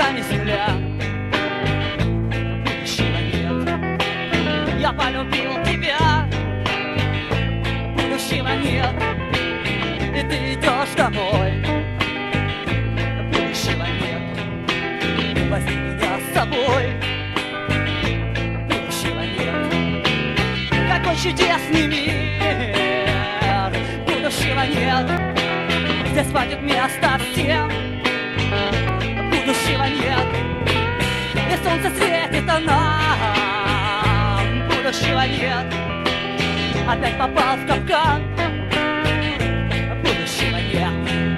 ногами земля. Будущего нет. Я полюбил тебя. Будущего нет. И ты идешь домой. Будущего нет. Возьми меня с собой. Будущего нет. Какой чудесный мир. Будущего нет. Здесь хватит места всем. Будущего нет. И солнце светит нам. Будущего нет. Опять попал в капкан. Будущего нет.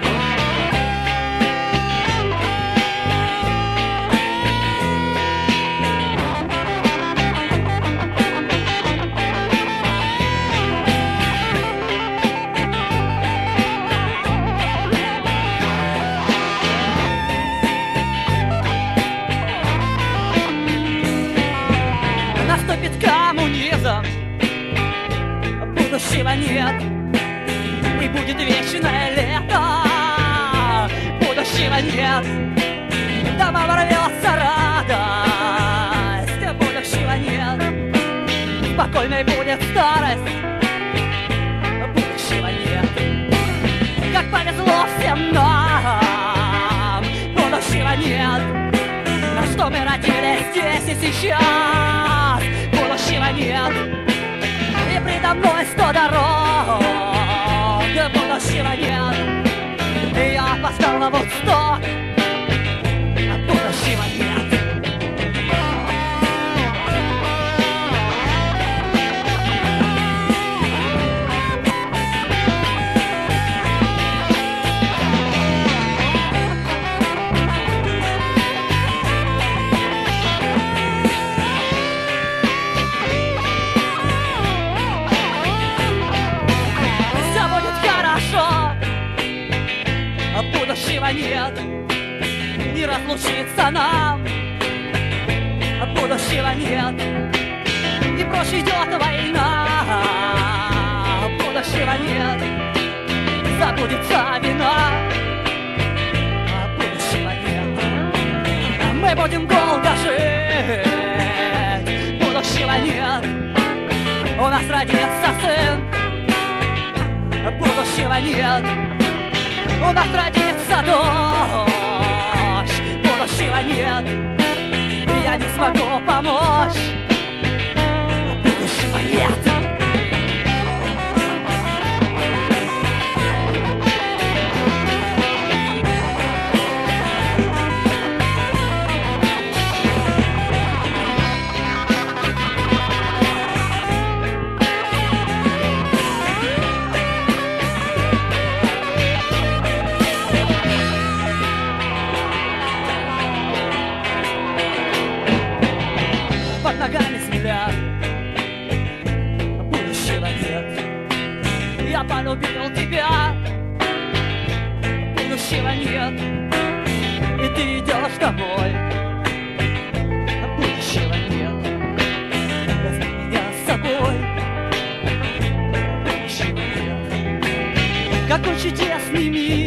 Наступит коммунизм. Будущего нет. И будет вечное лето. Будущего нет. Дома ворвется радость. Будущего нет. Спокойной будет старость. Будущего нет. Как повезло всем нам. Будущего нет. На что мы родились здесь и сейчас. Будущего нет. И предо мной 100 дорог. Будущего нет. И я опоздал на Вудсток. Будущего нет. Будущего нет. Не разлучиться нам. Будущего нет. И прочь идет война. Будущего нет. Забудется вина. Будущего нет. Мы будем долго жить. Будущего нет. У нас родится сын. Будущего нет. У нас родится дождь. Будущего нет. И я не смогу помочь. Будущего нет. Под ногами земля. Будущего нет. Я полюбил тебя. Будущего нет. И ты идешь домой. Будущего нет. Возьми меня с собой. Будущего нет. Какой чудесный мир.